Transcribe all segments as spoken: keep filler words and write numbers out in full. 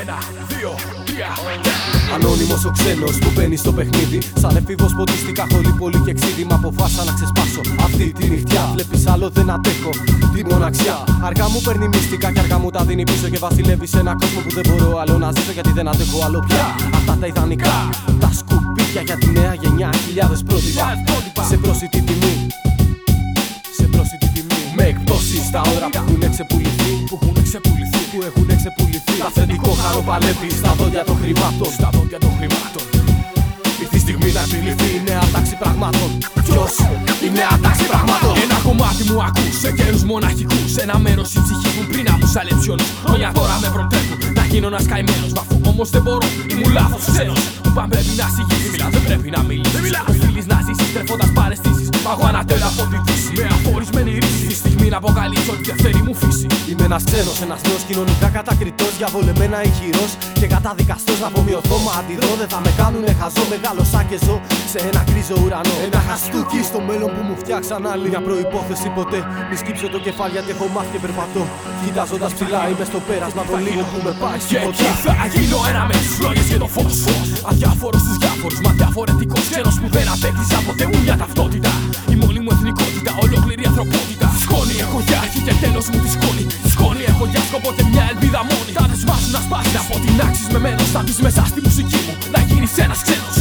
Ένα, δύο, τρία. Ανώνυμος ο ξένος που μπαίνει στο παιχνίδι. Σαν εφήβος ποτίστηκα χολή πολύ και ξύδι. Μ' αποφάσισα να ξεσπάσω αυτή τη νυχτιά. Βλέπεις άλλο δεν αντέχω τη μοναξιά. Αργά μου παίρνει μυστικά και αργά μου τα δίνει πίσω. Και βασιλεύει σε ένα κόσμο που δεν μπορώ άλλο να ζήσω. Γιατί δεν αντέχω άλλο πια αυτά τα ιδανικά. Τα σκουπίδια για τη νέα γενιά. Χιλιάδες πρότυπα σε πρόσιτη τιμή. Σε πρόσιτη τιμή. Με εκπτώσεις στα ώρα που έχουν ξεπουληθεί. Που έχουν ξεπουληθεί. Που έχουν ξεπουληθεί. Τα θετικό χαρό παλεύει στα δόντια των χρημάτων. Στα δόντια των χρημάτων. Ήρθε η στιγμή να επιληφθεί η νέα τάξη πραγμάτων. Ποιος η νέα τάξη πραγμάτων? Ένα κομμάτι μου ακούς σε καιρούς μοναχικούς. Ένα μέρος η ψυχή μου πριν να μου σαλέψει όλους. Χρόνια τώρα με προτρέπουν να γίνω ένας καημένος. Μα αφού όμως δεν μπορώ, ήμουν λάθος ξένος. Μου παν πρέπει να συγγύσεις, δεν πρέπει να μιλήσεις. Οφείλεις να ζήσεις τρεφώντας παραισθήσεις. Μα εγώ ανατέλω από τη δύση με αφορισμένη ρίση. Τη στιγμή να αποκαλύψω τη δεύτερη μου φύση. Είμαι ένας ξένος, ένας νέος κοινωνικά κατακριτός. Διαβολεμένα ηχηρός και καταδικαστός. Να απομειωθώ μα αντιδρώ. Δεν θα με κάνουνε χαζό. Μεγάλωσα και ζω σε ένα γκρίζο ουρανό. Ένα χαστούκι στο μέλλον που μου φτιάξαν άλλοι. Μια προϋπόθεση ποτέ μη σκύψω το κεφάλι γιατί έχω μάθει και περπατώ. Κοιτάζοντας ψηλά είμαι στο πέρασμα των λίγων που με πάει και εκεί θα γίνω ένα με τις φλόγες και το φως. Αδιάφορος στους διάφορους, μα διαφορετικός. Ξένος που δεν απέκτησα ποτέ μου μια ταυτότητα. Η μόνη μου εθνικότητα, ολόκληρη ανθρωπότητα. Σκόνη έχω για αρχή και τέλος μου τη σκόνη. Σκόνη έχω για σκοπό και μια ελπίδα μόνη. Θα δεσμάσουν να σπάσει από την άξις με μένος. Θα μπεις μέσα στη μουσική μου να γίνεις ένας ξένος.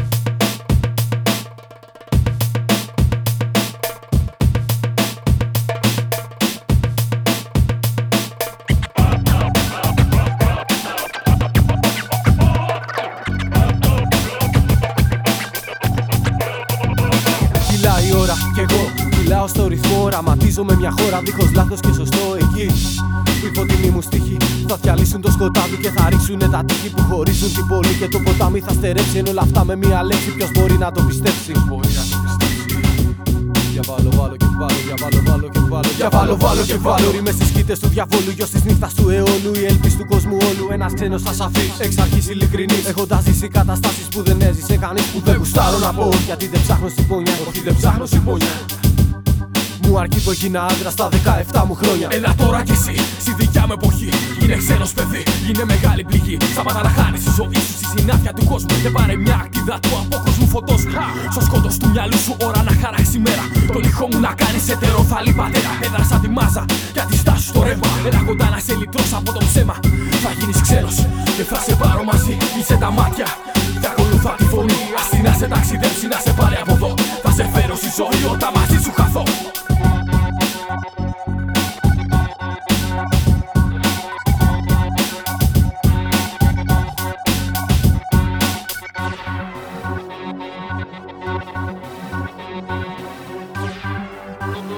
Κυλάει η ώρα κι εγώ κυλάω στο ρυθμό. Οραματίζω με μια χώρα δίχως λάθος και σωστό. Εκεί η φωτεινή μου στίχη θα διαλύσουν το σκοτάδι και θα ρίξουνε τα τείχη που χωρίζουν την πόλη. Και το ποτάμι θα στερέψει. Εν όλα αυτά με μια λέξη ποιος μπορεί να το πιστέψει? Μπορεί να το πιστέψει. Για βάλω, βάλω και βάλω, για βάλω, βάλω και βάλω. Για βάλω, βάλω και βάλω. Ρήμες στις σκήτες του διαβόλου. Γιος της νύχτας του αιώλου. Η ελπίς του κόσμου όλου. Ένας ξένος ασαφής, εξ αρχής ειλικρινής. Έχοντας ζήσει καταστάσεις που δεν έζησε κανείς. Που δεν γουστάρω να πω. Γιατί δεν ψάχνω συμπόνια. Όχι, δεν ψάχνω συμπόνια. Μου αρκεί που έγινα άντρα στα δεκαεπτά μου χρόνια. Έλα τώρα κι εσύ, στη δικιά μου εποχή. Γίνε ξένος παιδί, γίνε μεγάλη πληγή. Σταματά να χάνεις τη ζωή σου στη συνάφεια του κόσμου. Και πάρε μια ακτίδα του απόκοσμου φωτός. Στο σκότος του μυαλού σου ώρα να χαράξει μέρα. Το λιχό μου να κάνεις ετεροθαλή πατέρα. Έδρασα τη μάζα για τη στάση στο ρεύμα. Έλα κοντά να σε λυτρώσω από το ψέμα. Θα γίνεις ξένος και θα σε πάρω μαζί. Κλείσε τα μάτια και ακολουθά τη φωνή. Ας να σε ταξιδέψει, να σε πάρει από εδώ. Θα σε φέρω στη ζωή όταν μαζί σου χαθώ.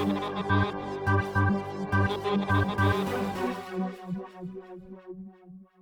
Thank you.